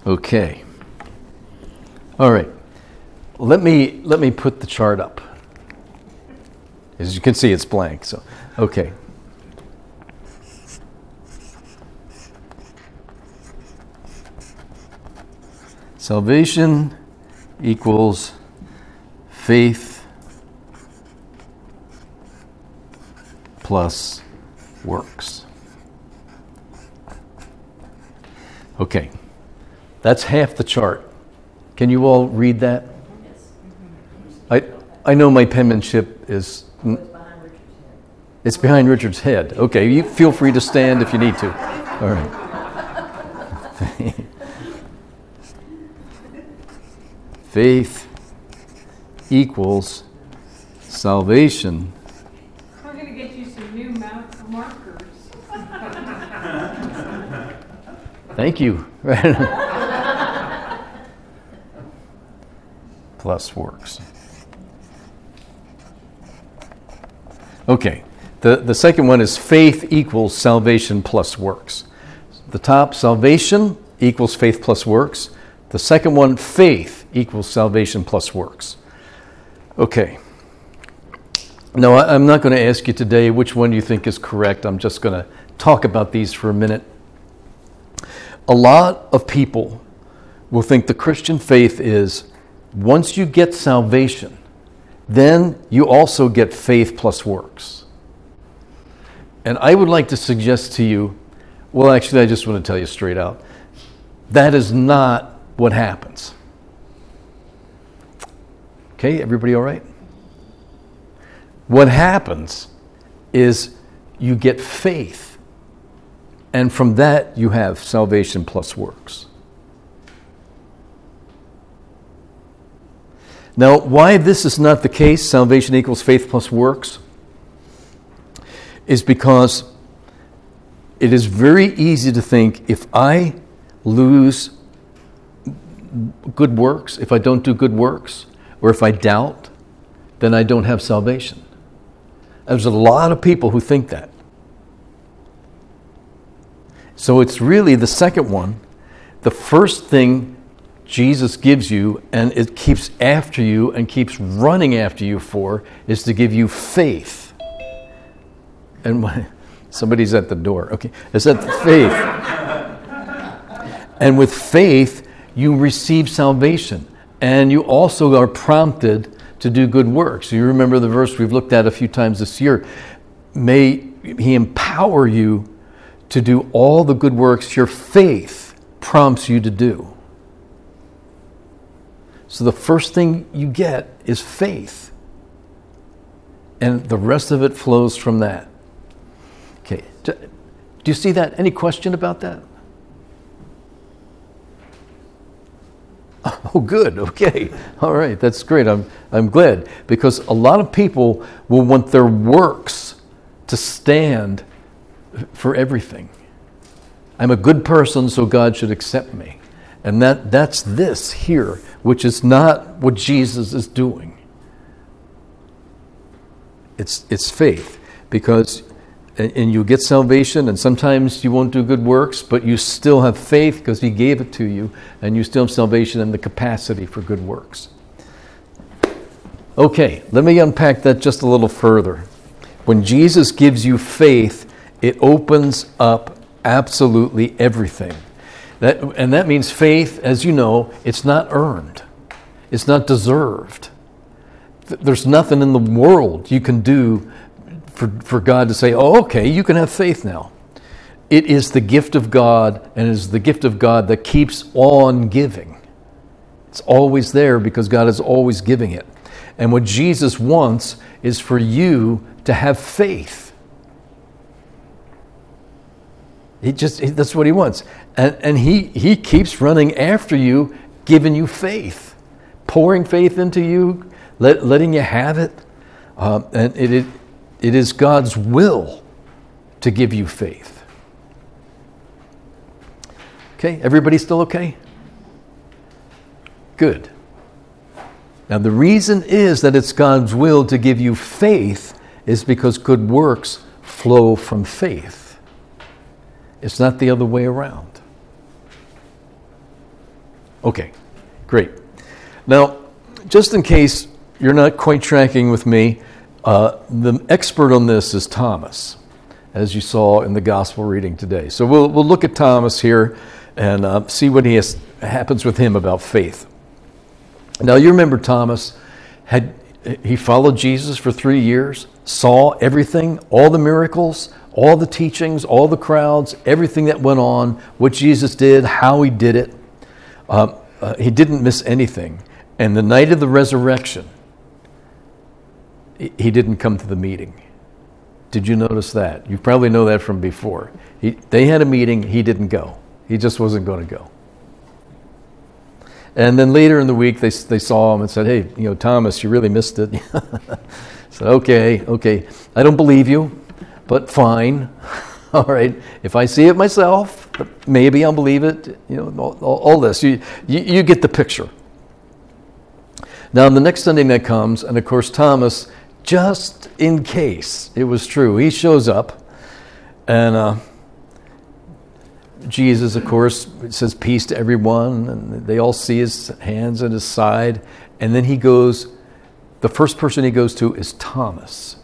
Okay. All right. Let me put the chart up. As you can see, it's blank. So, okay. Salvation equals faith plus works. Okay. That's half the chart. Can you all read that? I know my penmanship is... It's behind Richard's head. Okay, you feel free to stand if you need to. All right. Faith equals salvation. I'm going to get you some new markers. Thank you. Plus works. Okay. The second one is faith equals salvation plus works. The top, salvation equals faith plus works. The second one, faith equals salvation plus works. Okay. Now, I'm not going to ask you today which one you think is correct. I'm just going to talk about these for a minute. A lot of people will think the Christian faith is once you get salvation, then you also get faith plus works. And I would like to suggest to you, well, actually, I just want to tell you straight out, that is not what happens. Okay, everybody all right? What happens is you get faith, and from that you have salvation plus works. Now, why this is not the case, salvation equals faith plus works, is because it is very easy to think if I lose good works, if I don't do good works, or if I doubt, then I don't have salvation. There's a lot of people who think that. So it's really the second one. The first thing Jesus gives you, and it keeps after you and keeps running after you for, is to give you faith. And somebody's at the door. Okay, is that faith? And with faith, you receive salvation. And you also are prompted to do good works. You remember the verse we've looked at a few times this year. May He empower you to do all the good works your faith prompts you to do. So the first thing you get is faith. And the rest of it flows from that. Okay. Do you see that? Any question about that? Oh, good. Okay. All right. That's great. I'm glad, because a lot of people will want their works to stand for everything. I'm a good person, so God should accept me. And that's this here, which is not what Jesus is doing. It's faith, because and you get salvation, and sometimes you won't do good works, but you still have faith because He gave it to you, and you still have salvation and the capacity for good works. Okay, let me unpack that just a little further. When Jesus gives you faith, it opens up absolutely everything. That means faith, as you know, it's not earned. It's not deserved. There's nothing in the world you can do for God to say, oh, okay, you can have faith now. It is the gift of God, and it is the gift of God that keeps on giving. It's always there because God is always giving it. And what Jesus wants is for you to have faith. That's what He wants. And he keeps running after you, giving you faith, pouring faith into you, letting you have it. And it is God's will to give you faith. Okay, everybody still okay? Good. Now the reason is that it's God's will to give you faith is because good works flow from faith. It's not the other way around. Okay, great. Now, just in case you're not quite tracking with me, the expert on this is Thomas, as you saw in the gospel reading today. So we'll look at Thomas here and see what happens with him about faith. Now, you remember Thomas, he followed Jesus for 3 years, saw everything, all the miracles, all the teachings, all the crowds, everything that went on, what Jesus did, how he did it. He didn't miss anything. And the night of the resurrection, he didn't come to the meeting. Did you notice that? You probably know that from before. They had a meeting, he didn't go. He just wasn't going to go. And then later in the week, they saw him and said, hey, Thomas, you really missed it. So, okay, I don't believe you, but fine. All right, if I see it myself, maybe I'll believe it. All this. You get the picture. Now, the next Sunday that comes, and of course, Thomas, just in case it was true, he shows up, and Jesus, of course, says peace to everyone, and they all see his hands and his side, and then the first person he goes to is Thomas.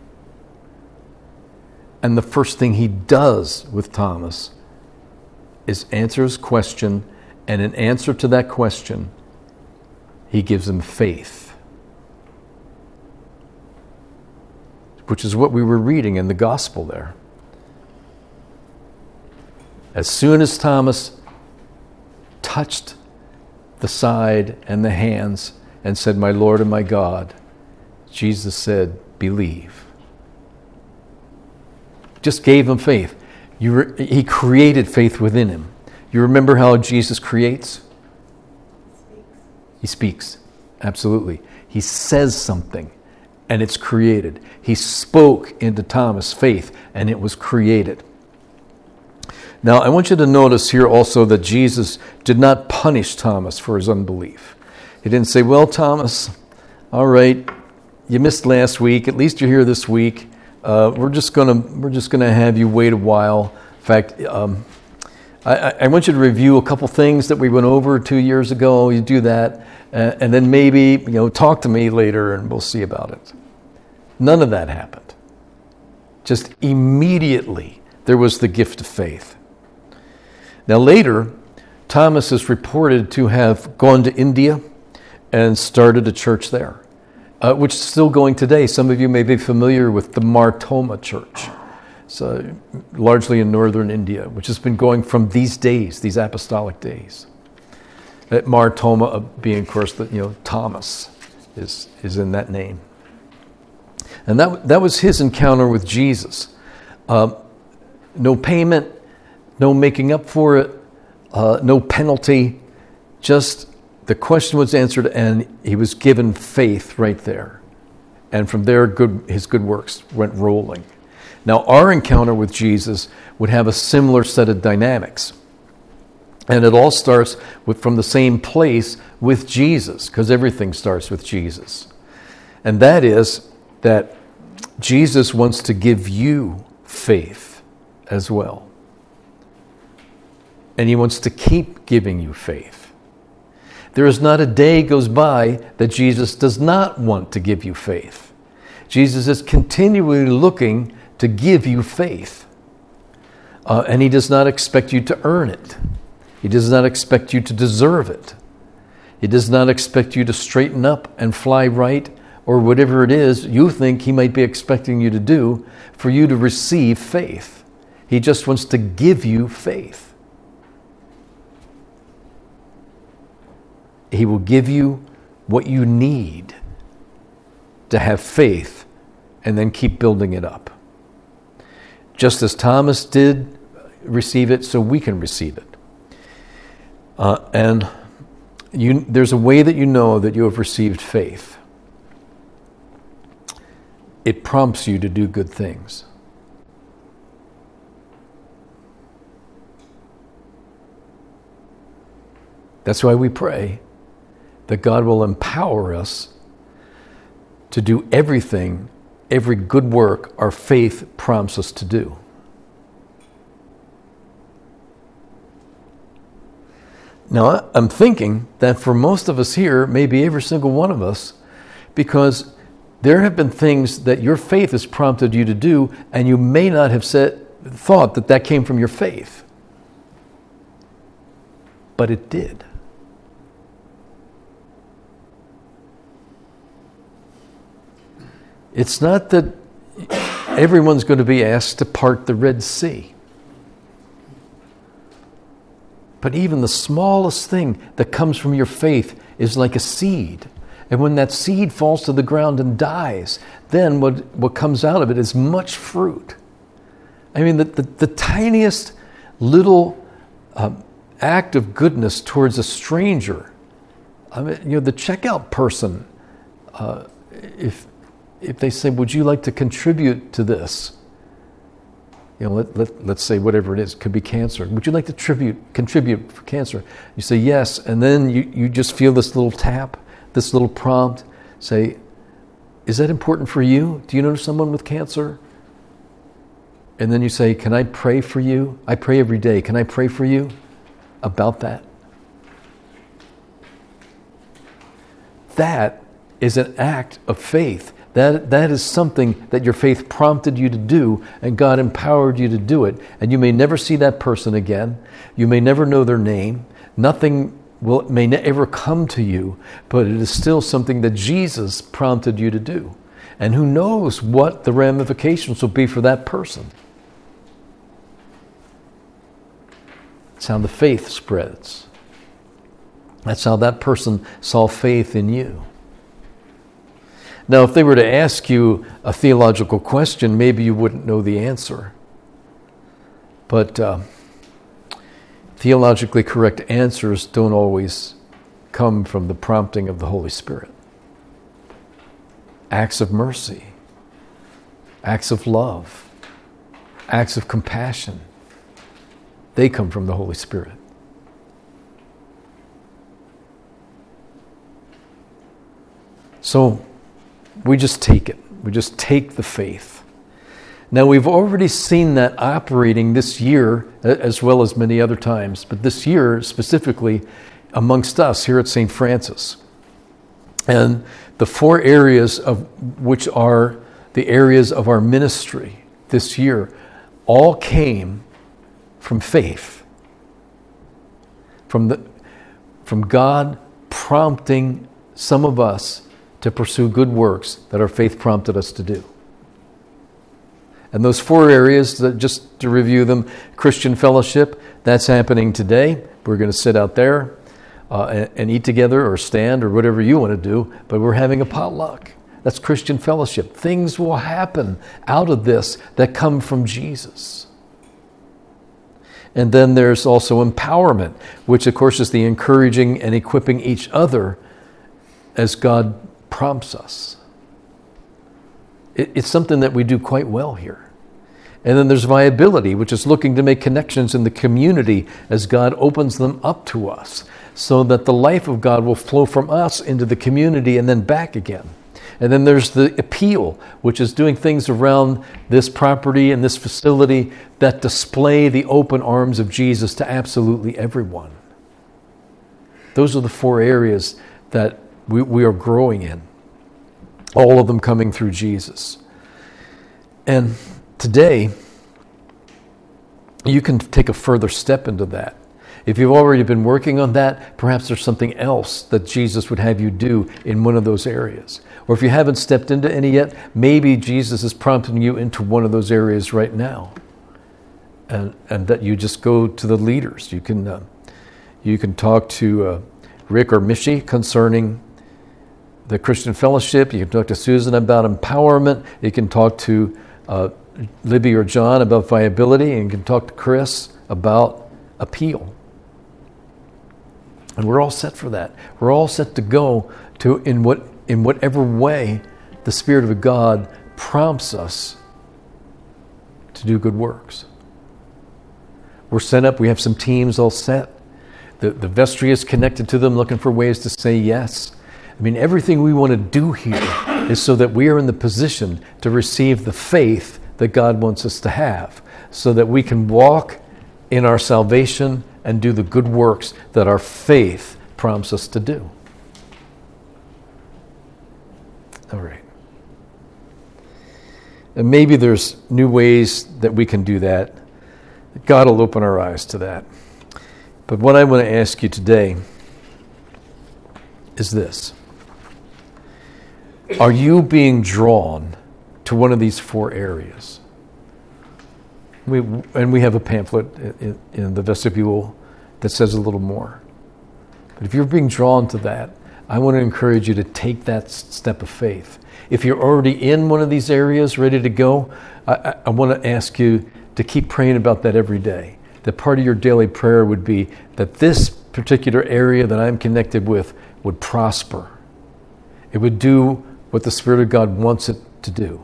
And the first thing he does with Thomas is answer his question, and in answer to that question, he gives him faith, which is what we were reading in the gospel there. As soon as Thomas touched the side and the hands and said, my Lord and my God, Jesus said, believe. Just gave him faith. He created faith within him. You remember how Jesus creates? He speaks. Absolutely. He says something, and it's created. He spoke into Thomas' faith, and it was created. Now, I want you to notice here also that Jesus did not punish Thomas for his unbelief. He didn't say, well, Thomas, all right, you missed last week. At least you're here this week. We're just gonna have you wait a while. In fact, I want you to review a couple things that we went over 2 years ago. You do that, and then maybe talk to me later, and we'll see about it. None of that happened. Just immediately there was the gift of faith. Now later, Thomas is reported to have gone to India and started a church there, which is still going today. Some of you may be familiar with the Mar Thoma Church. So largely in northern India, which has been going from these days, these apostolic days. That Mar Thoma being, of course, Thomas is in that name. And that was his encounter with Jesus. No payment, no making up for it, no penalty. Just the question was answered, and he was given faith right there. And from there, his good works went rolling. Now, our encounter with Jesus would have a similar set of dynamics. And it all starts from the same place with Jesus, because everything starts with Jesus. And that is that Jesus wants to give you faith as well. And he wants to keep giving you faith. There is not a day goes by that Jesus does not want to give you faith. Jesus is continually looking to give you faith. And he does not expect you to earn it. He does not expect you to deserve it. He does not expect you to straighten up and fly right, or whatever it is you think he might be expecting you to do for you to receive faith. He just wants to give you faith. He will give you what you need to have faith and then keep building it up. Just as Thomas did receive it, so we can receive it. And there's a way that you know that you have received faith. It prompts you to do good things. That's why we pray that God will empower us to do everything, every good work our faith prompts us to do. Now, I'm thinking that for most of us here, maybe every single one of us, because there have been things that your faith has prompted you to do, and you may not have thought that that came from your faith. But it did. It's not that everyone's going to be asked to part the Red Sea. But even the smallest thing that comes from your faith is like a seed. And when that seed falls to the ground and dies, then what comes out of it is much fruit. I mean, the tiniest little act of goodness towards a stranger. I mean, the checkout person, if they say, would you like to contribute to this? Let's say whatever it is, could be cancer. Would you like to contribute for cancer? You say yes, and then you just feel this little tap, this little prompt. Say, is that important for you? Do you know someone with cancer? And then you say, can I pray for you? I pray every day. Can I pray for you about that? That is an act of faith. That is something that your faith prompted you to do, and God empowered you to do it. And you may never see that person again. You may never know their name. Nothing may ever come to you, but it is still something that Jesus prompted you to do. And who knows what the ramifications will be for that person. That's how the faith spreads. That's how that person saw faith in you. Now, if they were to ask you a theological question, maybe you wouldn't know the answer. But theologically correct answers don't always come from the prompting of the Holy Spirit. Acts of mercy, acts of love, acts of compassion, they come from the Holy Spirit. So, we just take it. We just take the faith. Now, we've already seen that operating this year, as well as many other times, but this year specifically amongst us here at St. Francis. And the 4 areas of which are the areas of our ministry this year all came from faith. From God prompting some of us to pursue good works that our faith prompted us to do. And those 4 areas, just to review them, Christian fellowship, that's happening today. We're going to sit out there and eat together or stand or whatever you want to do, but we're having a potluck. That's Christian fellowship. Things will happen out of this that come from Jesus. And then there's also empowerment, which of course is the encouraging and equipping each other as God prompts us. It's something that we do quite well here. And then there's viability, which is looking to make connections in the community as God opens them up to us, so that the life of God will flow from us into the community and then back again. And then there's the appeal, which is doing things around this property and this facility that display the open arms of Jesus to absolutely everyone. Those are the 4 areas that we are growing in, all of them coming through Jesus. And today, you can take a further step into that. If you've already been working on that, perhaps there's something else that Jesus would have you do in one of those areas. Or if you haven't stepped into any yet, maybe Jesus is prompting you into one of those areas right now. And that you just go to the leaders. You can talk to Rick or Mishi concerning the Christian fellowship. You can talk to Susan about empowerment. You can talk to Libby or John about viability. And you can talk to Chris about appeal. And we're all set for that. We're all set to go to in whatever way the Spirit of God prompts us to do good works. We're set up. We have some teams all set. The vestry is connected to them, looking for ways to say yes. I mean, everything we want to do here is so that we are in the position to receive the faith that God wants us to have, so that we can walk in our salvation and do the good works that our faith prompts us to do. All right. And maybe there's new ways that we can do that. God will open our eyes to that. But what I want to ask you today is this. Are you being drawn to one of these 4 areas? We have a pamphlet in the vestibule that says a little more. But if you're being drawn to that, I want to encourage you to take that step of faith. If you're already in one of these areas, ready to go, I want to ask you to keep praying about that every day. That part of your daily prayer would be that this particular area that I'm connected with would prosper. It would do what the Spirit of God wants it to do,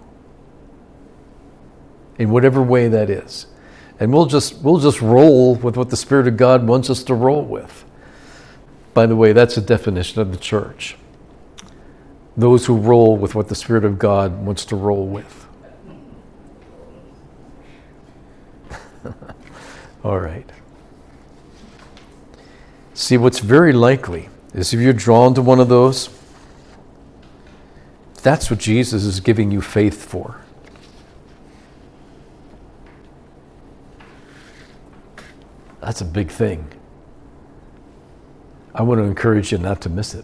in whatever way that is. And we'll just roll with what the Spirit of God wants us to roll with. By the way, that's a definition of the church. Those who roll with what the Spirit of God wants to roll with. All right. See, what's very likely is if you're drawn to one of those, that's what Jesus is giving you faith for. That's a big thing. I want to encourage you not to miss it.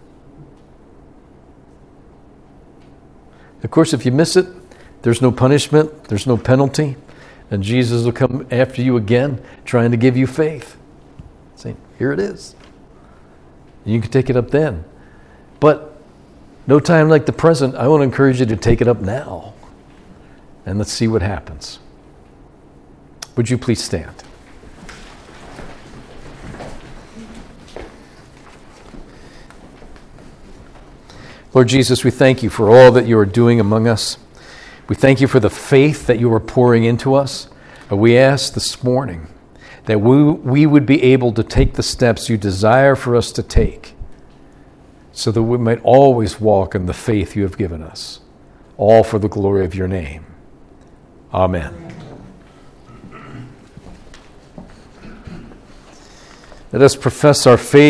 Of course, if you miss it, there's no punishment, there's no penalty, and Jesus will come after you again, trying to give you faith. Saying, here it is. You can take it up then. But no time like the present, I want to encourage you to take it up now. And let's see what happens. Would you please stand? Lord Jesus, we thank you for all that you are doing among us. We thank you for the faith that you are pouring into us. But we ask this morning that we would be able to take the steps you desire for us to take so that we might always walk in the faith you have given us, all for the glory of your name. Amen. Let us profess our faith.